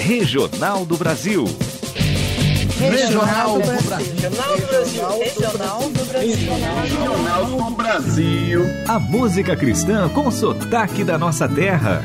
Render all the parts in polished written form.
Regional do Brasil. Regional do Brasil. Regional do Brasil. A música cristã com sotaque da nossa terra.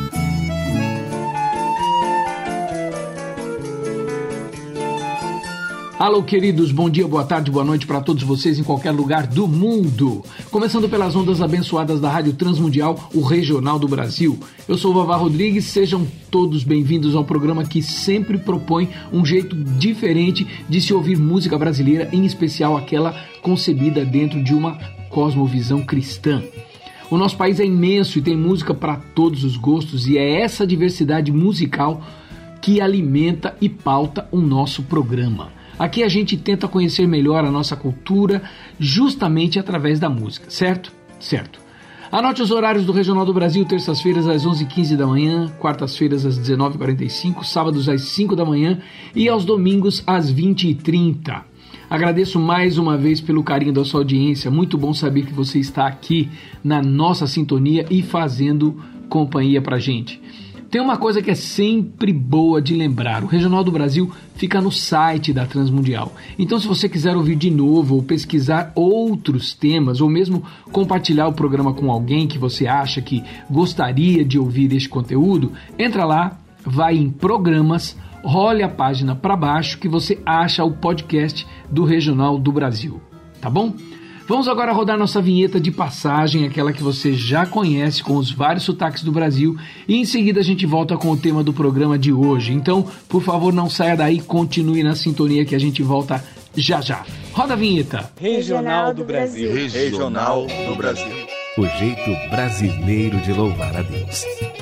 Alô, queridos, bom dia, boa tarde, boa noite para todos vocês em qualquer lugar do mundo. Começando pelas ondas abençoadas da Rádio Transmundial, o Regional do Brasil. Eu sou o Vavá Rodrigues, sejam todos bem-vindos ao programa que sempre propõe um jeito diferente de se ouvir música brasileira, em especial aquela concebida dentro de uma cosmovisão cristã. O nosso país é imenso e tem música para todos os gostos, e é essa diversidade musical que alimenta e pauta o nosso programa. Aqui a gente tenta conhecer melhor a nossa cultura justamente através da música, certo? Certo. Anote os horários do Regional do Brasil: terças-feiras às 11h15 da manhã, quartas-feiras às 19h45, sábados às 5 da manhã e aos domingos às 20h30. Agradeço mais uma vez pelo carinho da sua audiência, muito bom saber que você está aqui na nossa sintonia e fazendo companhia pra gente. Tem uma coisa que é sempre boa de lembrar: o Regional do Brasil fica no site da Transmundial. Então, se você quiser ouvir de novo ou pesquisar outros temas, ou mesmo compartilhar o programa com alguém que você acha que gostaria de ouvir este conteúdo, entra lá, vai em programas, role a página para baixo que você acha o podcast do Regional do Brasil. Tá bom? Vamos agora rodar nossa vinheta de passagem, aquela que você já conhece, com os vários sotaques do Brasil, e em seguida a gente volta com o tema do programa de hoje. Então, por favor, não saia daí, continue na sintonia que a gente volta já já. Roda a vinheta. Regional do Brasil. Regional do Brasil. O jeito brasileiro de louvar a Deus.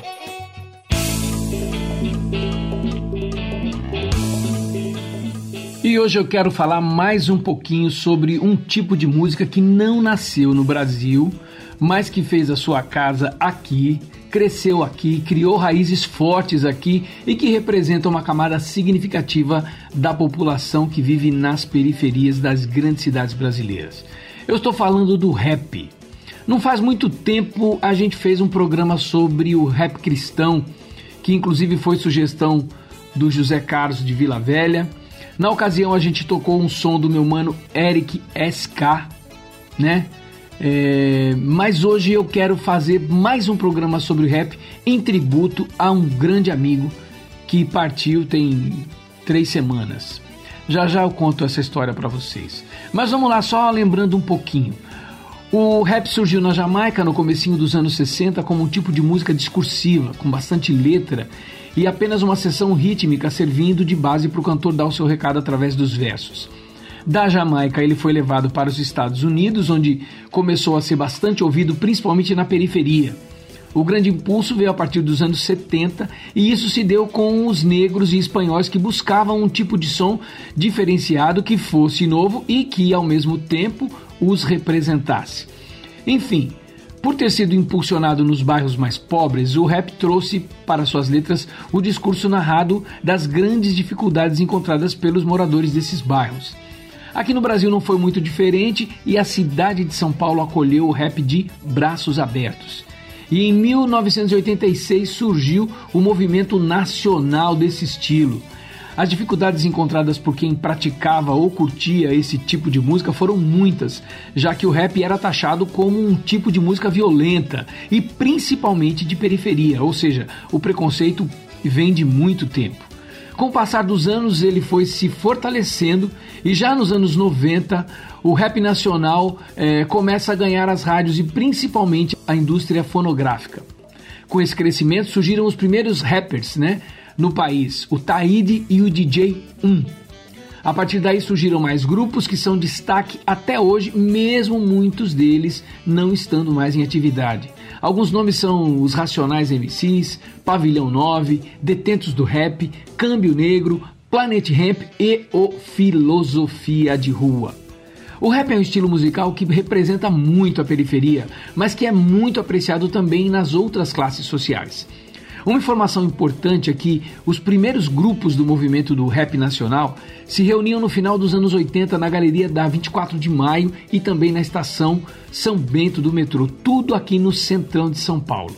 E hoje eu quero falar mais um pouquinho sobre um tipo de música que não nasceu no Brasil, mas que fez a sua casa aqui, cresceu aqui, criou raízes fortes aqui e que representa uma camada significativa da população que vive nas periferias das grandes cidades brasileiras. Eu estou falando do rap. Não faz muito tempo a gente fez um programa sobre o rap cristão, que inclusive foi sugestão do José Carlos de Vila Velha. Na ocasião a gente tocou um som do meu mano Eric SK, né? Mas hoje eu quero fazer mais um programa sobre rap em tributo a um grande amigo que partiu tem 3 semanas. Já já eu conto essa história para vocês. Mas vamos lá, só lembrando um pouquinho. O rap surgiu na Jamaica no comecinho dos anos 60 como um tipo de música discursiva, com bastante letra e apenas uma seção rítmica servindo de base para o cantor dar o seu recado através dos versos. Da Jamaica ele foi levado para os Estados Unidos, onde começou a ser bastante ouvido, principalmente na periferia. O grande impulso veio a partir dos anos 70 e isso se deu com os negros e espanhóis que buscavam um tipo de som diferenciado que fosse novo e que, ao mesmo tempo, os representasse. Enfim, por ter sido impulsionado nos bairros mais pobres, o rap trouxe para suas letras o discurso narrado das grandes dificuldades encontradas pelos moradores desses bairros. Aqui no Brasil não foi muito diferente e a cidade de São Paulo acolheu o rap de braços abertos. E em 1986 surgiu o movimento nacional desse estilo. As dificuldades encontradas por quem praticava ou curtia esse tipo de música foram muitas, já que o rap era taxado como um tipo de música violenta e principalmente de periferia, ou seja, o preconceito vem de muito tempo. Com o passar dos anos ele foi se fortalecendo e já nos anos 90 o rap nacional começa a ganhar as rádios e principalmente a indústria fonográfica. Com esse crescimento surgiram os primeiros rappers, né? No país, o Taíde e o DJ 1. A partir daí surgiram mais grupos que são destaque até hoje, mesmo muitos deles não estando mais em atividade. Alguns nomes são os Racionais MCs, Pavilhão 9, Detentos do Rap, Câmbio Negro, Planet Ramp e o Filosofia de Rua. O rap é um estilo musical que representa muito a periferia, mas que é muito apreciado também nas outras classes sociais. Uma informação importante é que os primeiros grupos do movimento do rap nacional se reuniam no final dos anos 80 na galeria da 24 de Maio e também na estação São Bento do metrô, tudo aqui no centrão de São Paulo.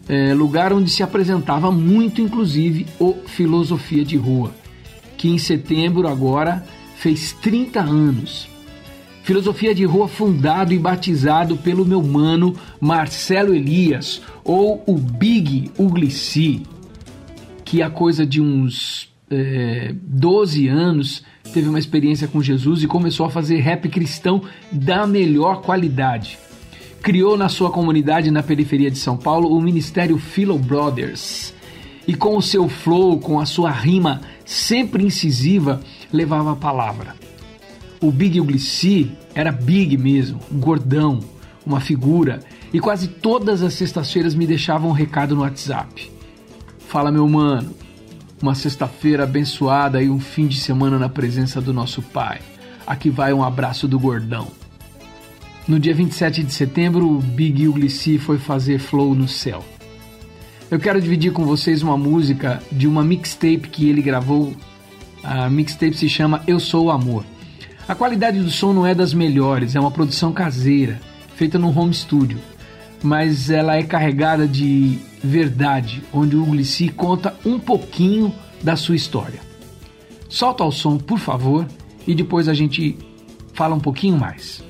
lugar onde se apresentava muito, inclusive, o Filosofia de Rua, que em setembro agora fez 30 anos. Filosofia de Rua fundado e batizado pelo meu mano Marcelo Elias, ou o Big Uglici, que há coisa de uns 12 anos teve uma experiência com Jesus e começou a fazer rap cristão da melhor qualidade. Criou na sua comunidade na periferia de São Paulo o Ministério Philo Brothers e com o seu flow, com a sua rima sempre incisiva, levava a palavra. O Big Uglici era big mesmo, gordão, uma figura, e quase todas as sextas-feiras me deixava um recado no WhatsApp. Fala, meu mano, uma sexta-feira abençoada e um fim de semana na presença do nosso Pai. Aqui vai um abraço do gordão. No dia 27 de setembro, o Big Uglici foi fazer flow no céu. Eu quero dividir com vocês uma música de uma mixtape que ele gravou. A mixtape se chama Eu Sou o Amor. A qualidade do som não é das melhores, é uma produção caseira, feita no home studio, mas ela é carregada de verdade, onde o Uglici conta um pouquinho da sua história. Solta o som, por favor, e depois a gente fala um pouquinho mais.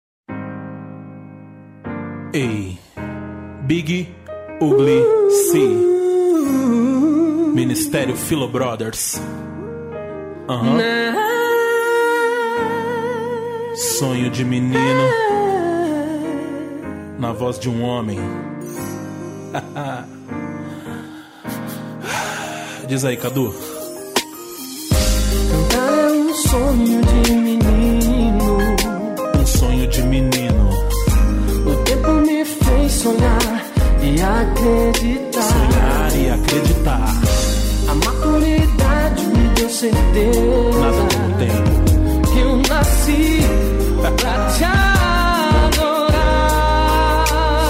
Ei, Big Uglici, Ministério Philo Brothers. Sonho de menino, na voz de um homem. Diz aí, Cadu. Cantar é um sonho de menino. Um sonho de menino. O tempo me fez sonhar e acreditar. Sonhar e acreditar. A maturidade me deu certeza. Nada como tempo. Que eu nasci pra te adorar.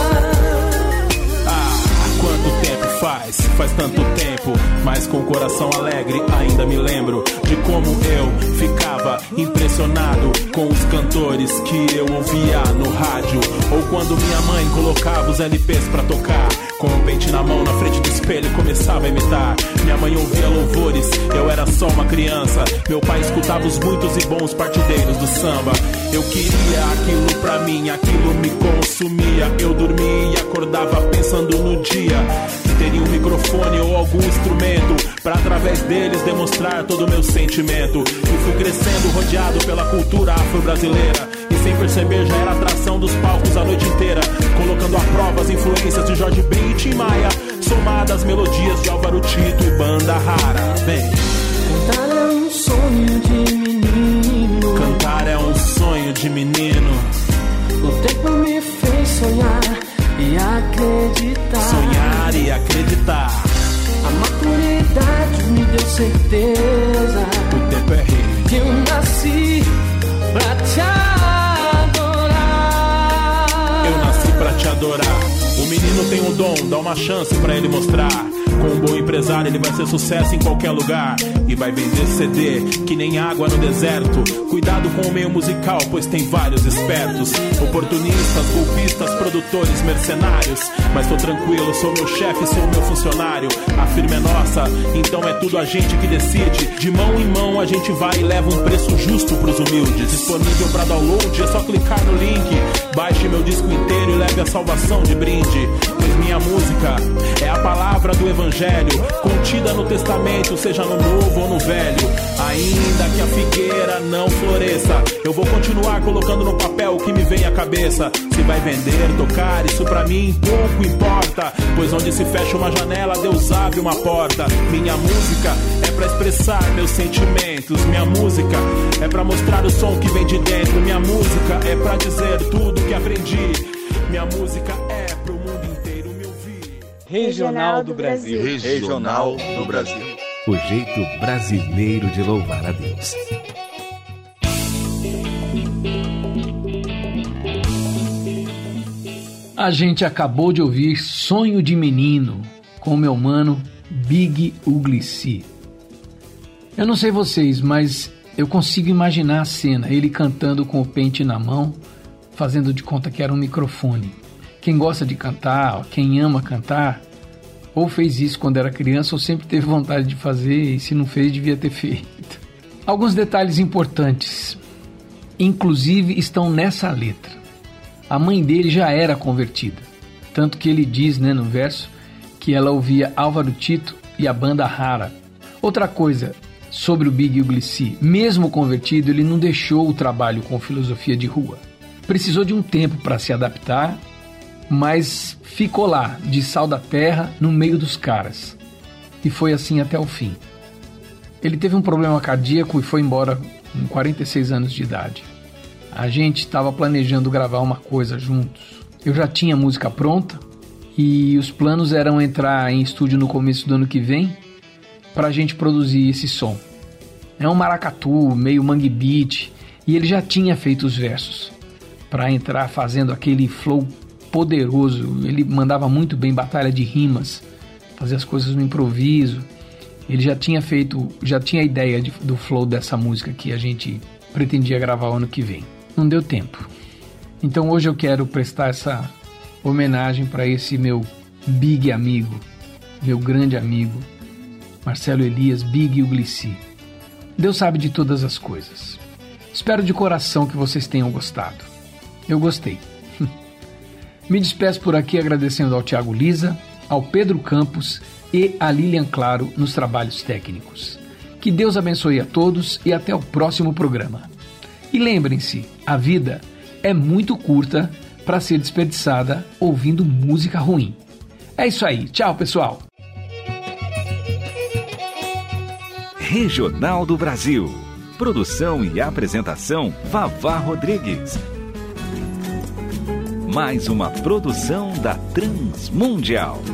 Quanto tempo faz? Faz tanto tempo, mas com o coração alegre ainda me lembro de como eu ficava impressionado com os cantores que eu ouvia no rádio, ou quando minha mãe colocava os LPs pra tocar. Com o pente na mão na frente do espelho começava a imitar. Minha mãe ouvia louvores, eu era só uma criança. Meu pai escutava os muitos e bons partideiros do samba. Eu queria aquilo pra mim, aquilo me consumia. Eu dormia e acordava pensando no dia que teria um microfone ou algum instrumento pra através deles demonstrar todo o meu sentimento. E fui crescendo rodeado pela cultura afro-brasileira, e sem perceber já era atração dos palcos a noite inteira, colocando à prova as influências de Jorge Ben e Tim Maia, somadas às melodias de Álvaro Tito e Banda Rara. Vem. Cantar é um sonho de menino. Cantar é um sonho de menino. O tempo me fez sonhar e acreditar. Sonhar e acreditar. A maturidade me deu certeza. O tempo é rei. Que eu nasci pra te adorar. Eu nasci pra te adorar. O menino tem um dom, dá uma chance pra ele mostrar. Com um bom empresário ele vai ser sucesso em qualquer lugar e vai vender CD que nem água no deserto. Cuidado com o meio musical, pois tem vários espertos, oportunistas, golpistas, produtores, mercenários. Mas tô tranquilo, sou meu chefe, sou meu funcionário. A firma é nossa, então é tudo a gente que decide. De mão em mão a gente vai e leva um preço justo pros humildes. Disponível pra download, é só clicar no link. Baixe meu disco inteiro e leve a salvação de brinde. Pois minha música é a palavra do evangelho, contida no testamento, seja no novo ou no velho. Ainda que a figueira não floresça, eu vou continuar colocando no papel o que me vem à cabeça. Se vai vender, tocar, isso pra mim pouco importa, pois onde se fecha uma janela, Deus abre uma porta. Minha música é pra expressar meus sentimentos. Minha música é pra mostrar o som que vem de dentro. Minha música é pra dizer tudo que aprendi. Minha música é pro mundo inteiro me ouvir. Regional do Brasil. Regional do Brasil. O jeito brasileiro de louvar a Deus. A gente acabou de ouvir Sonho de Menino, com meu mano Big Uglici. Eu não sei vocês, mas eu consigo imaginar a cena, ele cantando com o pente na mão, fazendo de conta que era um microfone. Quem gosta de cantar, quem ama cantar, Ou fez isso quando era criança ou sempre teve vontade de fazer e se não fez devia ter feito. Alguns detalhes importantes, inclusive, estão nessa letra. A mãe dele já era convertida, tanto que ele diz, no verso, que ela ouvia Álvaro Tito e a banda Rara. Outra coisa sobre o Big Uglisi, mesmo convertido, ele não deixou o trabalho com filosofia de rua. Precisou de um tempo para se adaptar, mas ficou lá, de sal da terra, no meio dos caras. E foi assim até o fim. Ele teve um problema cardíaco e foi embora com 46 anos de idade. A gente estava planejando gravar uma coisa juntos. Eu já tinha a música pronta e os planos eram entrar em estúdio no começo do ano que vem para a gente produzir esse som. É um maracatu, meio mangue beat, e ele já tinha feito os versos para entrar fazendo aquele flow poderoso. Ele mandava muito bem batalha de rimas, fazia as coisas no improviso. Ele já tinha a ideia do flow dessa música que a gente pretendia gravar o ano que vem. Não deu tempo. Então hoje eu quero prestar essa homenagem para esse meu big amigo, meu grande amigo, Marcelo Elias Big Uglisi. Deus sabe de todas as coisas. Espero de coração que vocês tenham gostado. Eu gostei. Me despeço por aqui agradecendo ao Thiago Lisa, ao Pedro Campos e a Lilian Claro nos trabalhos técnicos. Que Deus abençoe a todos e até o próximo programa. E lembrem-se, a vida é muito curta para ser desperdiçada ouvindo música ruim. É isso aí. Tchau, pessoal. Regional do Brasil. Produção e apresentação, Vavá Rodrigues. Mais uma produção da Transmundial.